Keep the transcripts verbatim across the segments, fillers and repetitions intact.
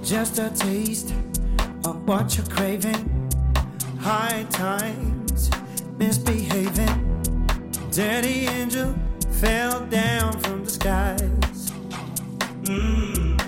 Just a taste of what you're craving. High times, misbehaving. Dirty angel fell down from the skies. Mm.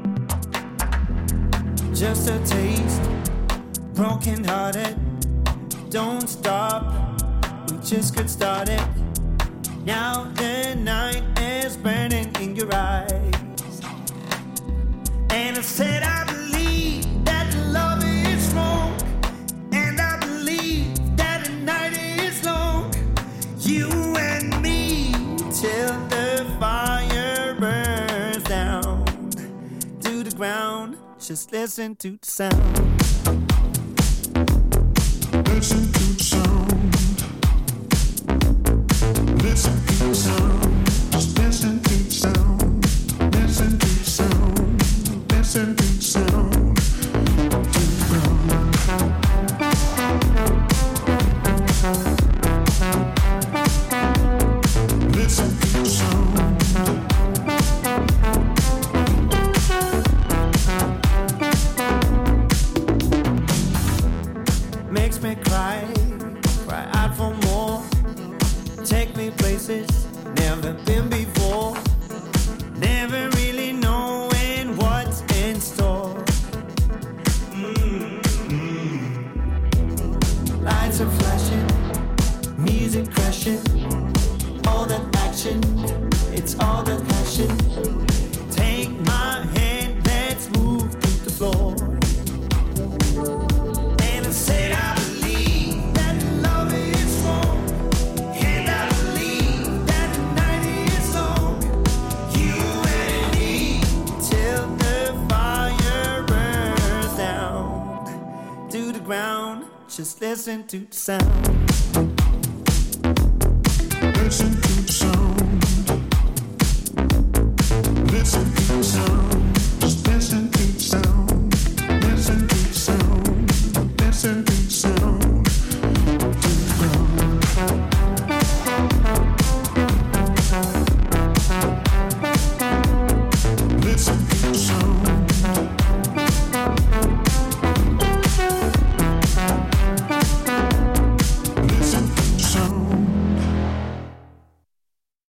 Just a taste, broken hearted. Don't stop, we just got started. Now the night is burning in your eyes. And I said I believe that love is wrong, and I believe that the night is long. You and me till the fire burns down to the ground. Just listen to the sound. Listen to the sound. Listen to the sound. Just listen to the sound. Listen to the sound. Listen to the sound. To the ground. Listen to the sound. Makes me cry, cry out for more. Take me places never been before. Never really knowing what's in store. Mm-hmm. Lights are flashing, music crashing. All that action, it's all that passion. Take my hand, let's move to the floor. And I said I believe that love is wrong, and I believe that the night is long. You and me till the fire burns down to the ground. Just listen to the sound. Listen